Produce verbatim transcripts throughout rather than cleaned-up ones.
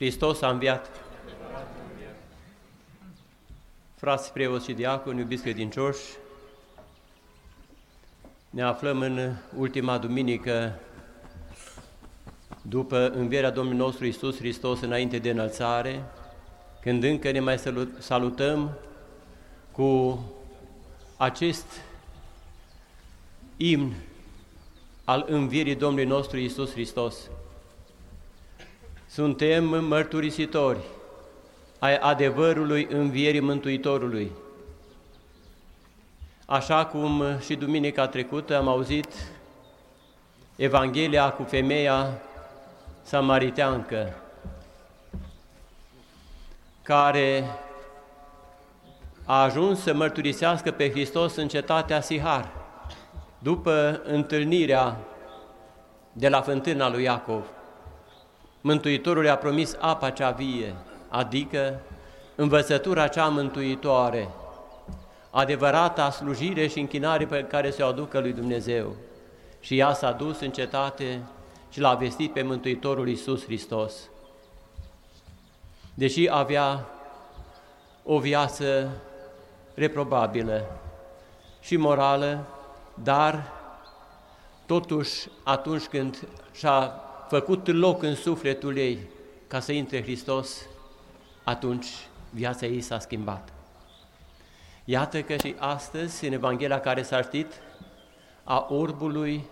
Hristos a înviat. Frați preoți și diaconi, iubiți credincioși, ne aflăm în ultima duminică după învierea Domnului nostru Iisus Hristos înainte de înălțare, când încă ne mai salutăm cu acest imn al învierii Domnului nostru Iisus Hristos. Suntem mărturisitori ai adevărului învierii Mântuitorului. Așa cum și duminica trecută am auzit Evanghelia cu femeia samariteancă, care a ajuns să mărturisească pe Hristos în cetatea Sihar, după întâlnirea de la fântâna lui Iacov. Mântuitorul i-a promis apa cea vie, adică învățătura cea mântuitoare, adevărata slujire și închinare pe care se o aducă lui Dumnezeu. Și ea s-a dus în cetate și l-a vestit pe Mântuitorul Iisus Hristos. Deși avea o viață reprobabilă și morală, dar totuși atunci când și-a făcut loc în sufletul ei ca să intre Hristos, atunci viața ei s-a schimbat. Iată că și astăzi, în Evanghelia care s-a citit, a orbului,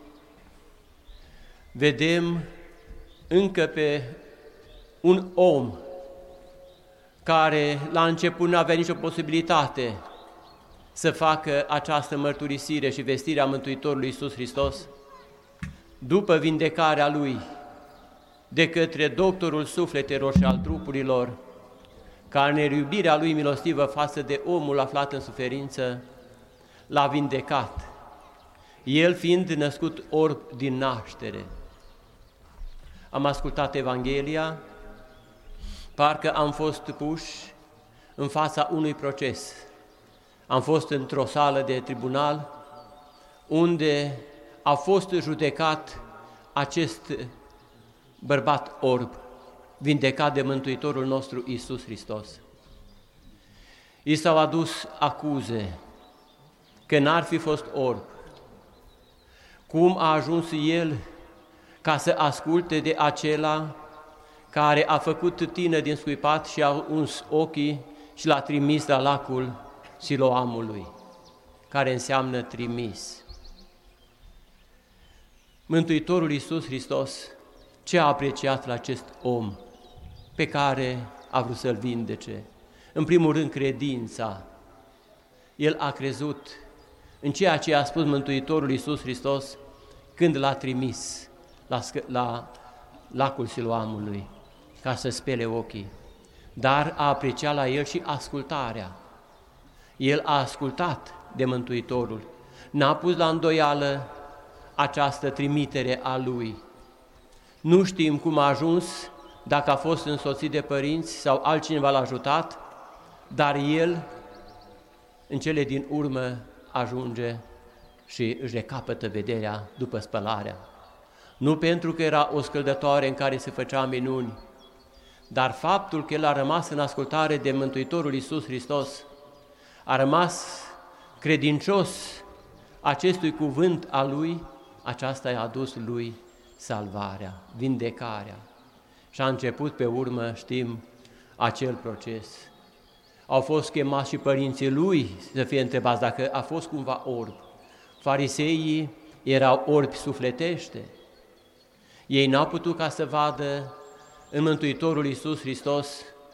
vedem încă pe un om care la început nu avea nicio posibilitate să facă această mărturisire și vestire a Mântuitorului Iisus Hristos, după vindecarea lui de către doctorul sufletelor și al trupurilor, ca în iubirea lui milostivă față de omul aflat în suferință, l-a vindecat, el fiind născut orb din naștere. Am ascultat Evanghelia, parcă am fost puși în fața unui proces. Am fost într-o sală de tribunal unde a fost judecat acest bărbat orb, vindecat de Mântuitorul nostru Iisus Hristos. I s-au adus acuze că n-ar fi fost orb. Cum a ajuns el ca să asculte de acela care a făcut tină din scuipat și a uns ochii și l-a trimis la lacul Siloamului, care înseamnă trimis. Mântuitorul Iisus Hristos ce a apreciat la acest om pe care a vrut să-l vindece? În primul rând, credința. El a crezut în ceea ce a spus Mântuitorul Iisus Hristos când l-a trimis la, la lacul Siloamului ca să spele ochii. Dar a apreciat la el și ascultarea. El a ascultat de Mântuitorul, n-a pus la îndoială această trimitere a lui. Nu știm cum a ajuns, dacă a fost însoțit de părinți sau altcineva l-a ajutat, dar el, în cele din urmă, ajunge și își recapătă vederea după spălarea. Nu pentru că era o scăldătoare în care se făcea minuni, dar faptul că el a rămas în ascultare de Mântuitorul Iisus Hristos, a rămas credincios acestui cuvânt al lui, aceasta i-a adus lui salvarea, vindecarea. Și a început pe urmă, știm, acel proces. Au fost chemați și părinții lui să fie întrebați dacă a fost cumva orb. Fariseii erau orbi sufletește. Ei n-au putut ca să vadă în Mântuitorul Iisus Hristos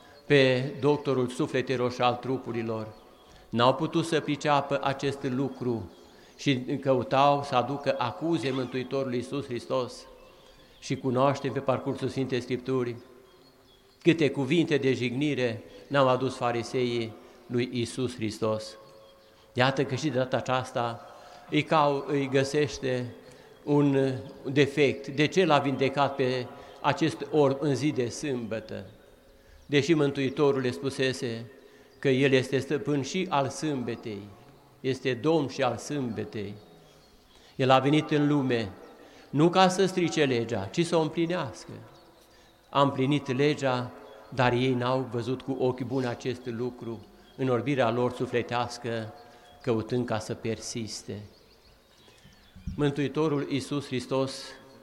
pe doctorul sufletelor și al trupurilor. N-au putut să priceapă acest lucru și căutau să aducă acuze Mântuitorului Iisus Hristos. Și cunoaștem pe parcursul Sfintei Scripturii câte cuvinte de jignire n-au adus fariseii lui Iisus Hristos. Iată că și de data aceasta îi, cau, îi găsește un defect. De ce l-a vindecat pe acest orb în zi de sâmbătă? Deși Mântuitorul le spusese că El este stăpân și al sâmbetei, este Domn și al sâmbetei. El a venit în lume nu ca să strice legea, ci să o împlinească. A împlinit legea dar ei n-au văzut cu ochi buni acest lucru în orbirea lor sufletească, căutând ca să persiste. Mântuitorul Iisus Hristos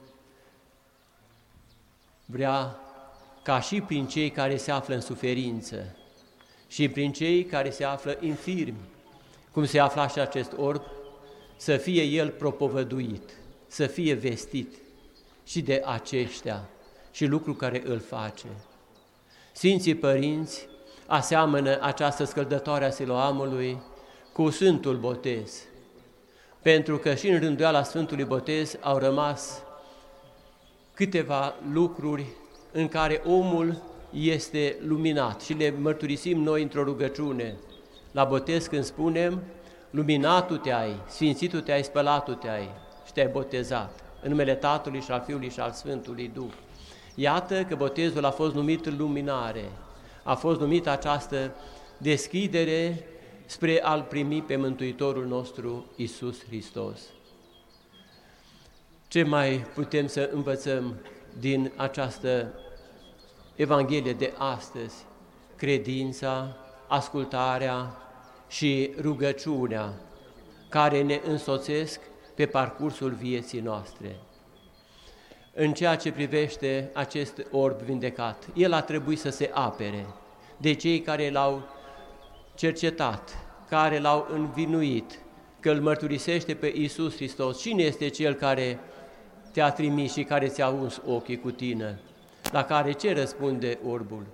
vrea ca și prin cei care se află în suferință și prin cei care se află infirmi, cum se afla și acest orb, să fie el propovăduit, să fie vestit și de aceștia și lucru care îl face. Sfinții Părinți aseamănă această scăldătoare a Siloamului cu Sfântul Botez, pentru că și în rânduiala Sfântului Botez au rămas câteva lucruri în care omul este luminat și le mărturisim noi într-o rugăciune. La botez când spunem, luminatul te-ai, sfințitul te-ai, spălatul te-ai și te-ai botezat în numele Tatălui și al Fiului și al Sfântului Duh. Iată că botezul a fost numit luminare, a fost numit această deschidere spre a-L primi pe Mântuitorul nostru Iisus Hristos. Ce mai putem să învățăm din această Evanghelie de astăzi? Credința, ascultarea și rugăciunea care ne însoțesc pe parcursul vieții noastre. În ceea ce privește acest orb vindecat, el a trebuit să se apere de cei care l-au cercetat, care l-au învinuit, că îl mărturisește pe Iisus Hristos. Cine este cel care te-a trimis și care ți-a uns ochii cu tine? La care ce răspunde orbul?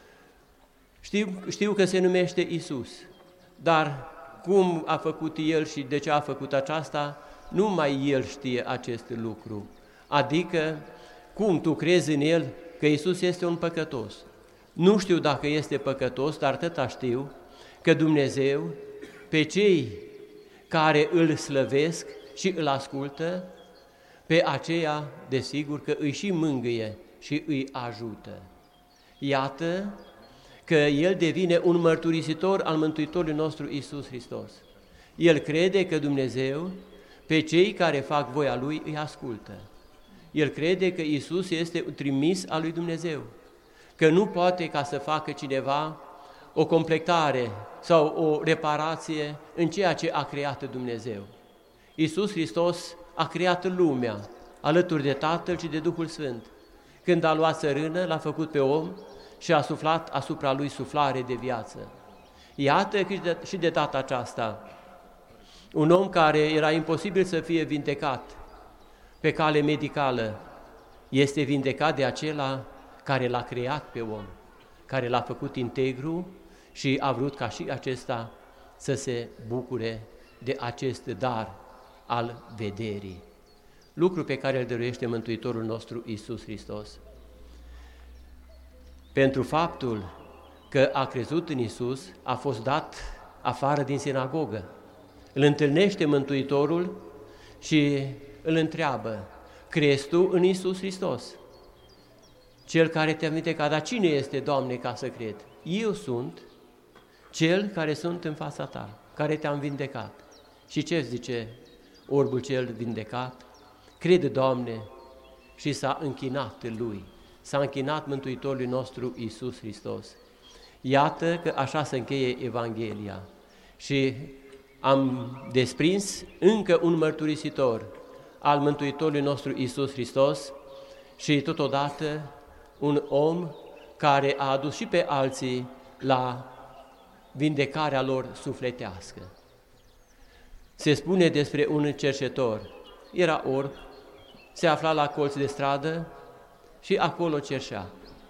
Știu, știu că se numește Iisus, dar cum a făcut el și de ce a făcut aceasta, numai el știe acest lucru. Adică, cum tu crezi în el că Iisus este un păcătos? Nu știu dacă este păcătos, dar atâta știu că Dumnezeu, pe cei care îl slăvesc și îl ascultă, pe aceea, desigur, că îi și mângâie și îi ajută. Iată că el devine un mărturisitor al Mântuitorului nostru Iisus Hristos. El crede că Dumnezeu, pe cei care fac voia Lui, îi ascultă. El crede că Iisus este un trimis al lui Dumnezeu, că nu poate ca să facă cineva o completare sau o reparație în ceea ce a creat Dumnezeu. Iisus Hristos a creat lumea alături de Tatăl și de Duhul Sfânt. Când a luat țărână, l-a făcut pe om și a suflat asupra lui suflare de viață. Iată că și de data aceasta, un om care era imposibil să fie vindecat pe cale medicală, este vindecat de acela care l-a creat pe om, care l-a făcut integru și a vrut ca și acesta să se bucure de acest dar al vederii. Lucru pe care îl dăruiește Mântuitorul nostru Iisus Hristos. Pentru faptul că a crezut în Iisus, a fost dat afară din sinagogă. Îl întâlnește Mântuitorul și îl întreabă, crezi tu în Iisus Hristos? Cel care te-a vindecat, dar cine este, Doamne, ca să cred? Eu sunt cel care sunt în fața ta, care te-am vindecat. Și ce zice orbul cel vindecat? Crede, Doamne, și s-a închinat lui, s-a închinat Mântuitorului nostru Iisus Hristos. Iată că așa se încheie Evanghelia și am desprins încă un mărturisitor al Mântuitorului nostru Iisus Hristos și totodată un om care a adus și pe alții la vindecarea lor sufletească. Se spune despre un cerșetor, era orb, se afla la colț de stradă și acolo cerșea.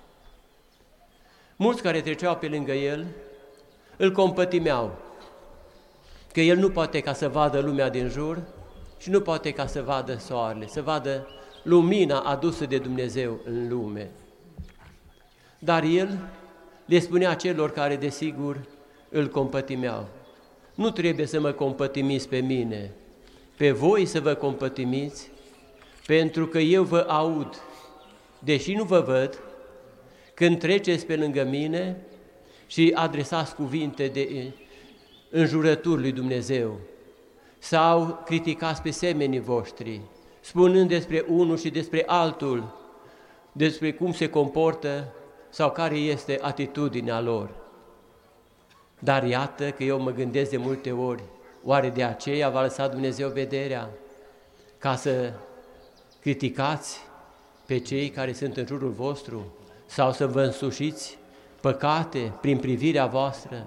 Mulți care treceau pe lângă el îl compătimeau, că el nu poate ca să vadă lumea din jur și nu poate ca să vadă soarele, să vadă lumina adusă de Dumnezeu în lume. Dar el le spunea celor care, desigur, îl compătimeau, nu trebuie să mă compătimiți pe mine, pe voi să vă compătimiți, pentru că eu vă aud, deși nu vă văd, când treceți pe lângă mine și adresați cuvinte de înjurături lui Dumnezeu sau criticați pe semenii voștri, spunând despre unul și despre altul, despre cum se comportă sau care este atitudinea lor. Dar iată că eu mă gândesc de multe ori, oare de aceea v-a lăsat Dumnezeu vederea ca să criticați pe cei care sunt în jurul vostru sau să vă însușiți păcate prin privirea voastră?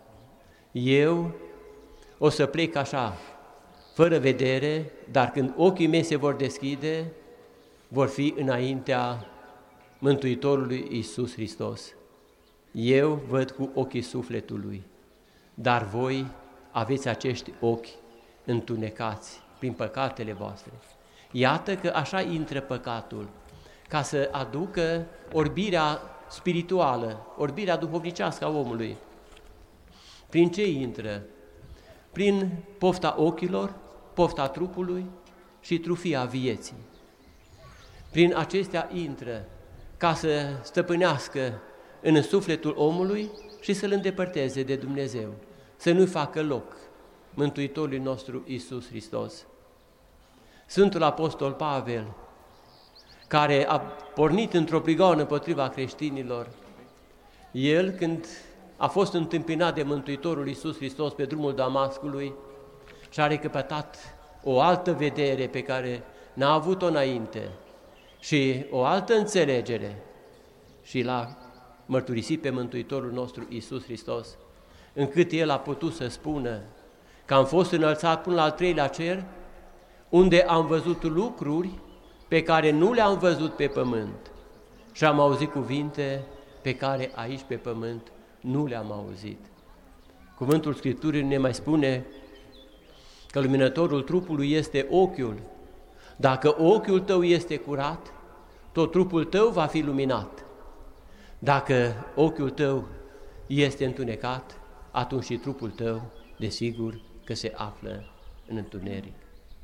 Eu o să plec așa, fără vedere, dar când ochii mei se vor deschide, vor fi înaintea Mântuitorului Iisus Hristos. Eu văd cu ochii sufletului, dar voi aveți acești ochi întunecați prin păcatele voastre. Iată că așa intră păcatul, ca să aducă orbirea spirituală, orbirea duhovnicească a omului. Prin ce intră? Prin pofta ochilor, pofta trupului și trufia vieții. Prin acestea intră ca să stăpânească în sufletul omului și să-l îndepărteze de Dumnezeu, să nu-i facă loc Mântuitorului nostru Iisus Hristos. Sfântul Apostol Pavel, care a pornit într-o prigoană împotriva creștinilor, el, când a fost întâmpinat de Mântuitorul Iisus Hristos pe drumul Damascului și a recăpătat o altă vedere pe care n-a avut-o înainte și o altă înțelegere și l-a mărturisit pe Mântuitorul nostru Iisus Hristos, încât el a putut să spună că am fost înălțat până la al treilea cer, unde am văzut lucruri pe care nu le-am văzut pe pământ și am auzit cuvinte pe care aici pe pământ nu le-am auzit. Cuvântul Scripturii ne mai spune că luminătorul trupului este ochiul. Dacă ochiul tău este curat, tot trupul tău va fi luminat. Dacă ochiul tău este întunecat, atunci și trupul tău, desigur, că se află în întuneric.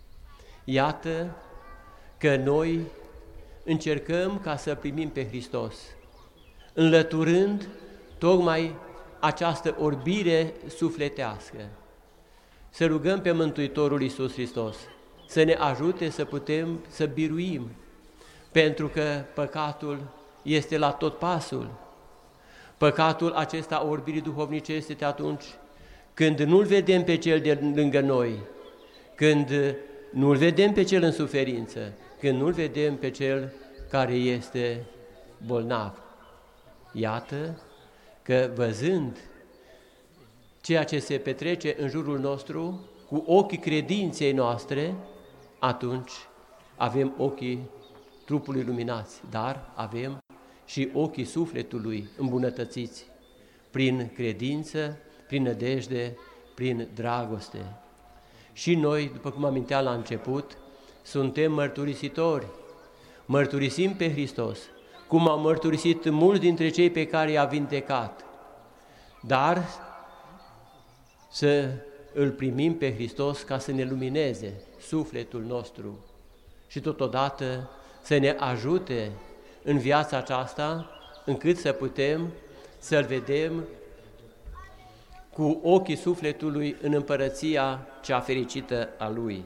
Iată că noi încercăm ca să primim pe Hristos, înlăturând tocmai această orbire sufletească. Să rugăm pe Mântuitorul Iisus Hristos să ne ajute să putem să biruim, pentru că păcatul este la tot pasul. Păcatul acesta orbirii duhovnice este atunci când nu-L vedem pe cel de lângă noi, când nu-L vedem pe cel în suferință, când nu-L vedem pe cel care este bolnav. Iată că văzând ceea ce se petrece în jurul nostru, cu ochii credinței noastre, atunci avem ochii trupului luminați, dar avem și ochii sufletului îmbunătățiți, prin credință, prin nădejde, prin dragoste. Și noi, după cum aminteam la început, suntem mărturisitori, mărturisim pe Hristos, cum au mărturisit mulți dintre cei pe care i-a vindecat, dar să îl primim pe Hristos ca să ne lumineze sufletul nostru și totodată să ne ajute în viața aceasta, încât să putem să-L vedem cu ochii sufletului în împărăția cea fericită a Lui.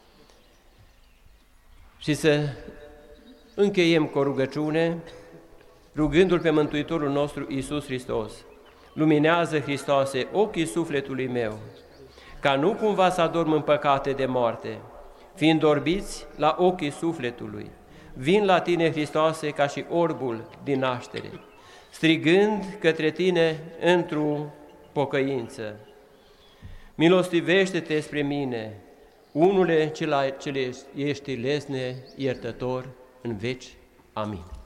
Și să încheiem cu o rugăciune, rugându-L pe Mântuitorul nostru Iisus Hristos: luminează, Hristoase, ochii sufletului meu, ca nu cumva să adorm în păcate de moarte, fiind orbiți la ochii sufletului. Vin la Tine, Hristoase, ca și orbul din naștere, strigând către Tine într-o pocăință. Milostivește-te spre mine, unule ce ești lesne iertător în veci. Amin.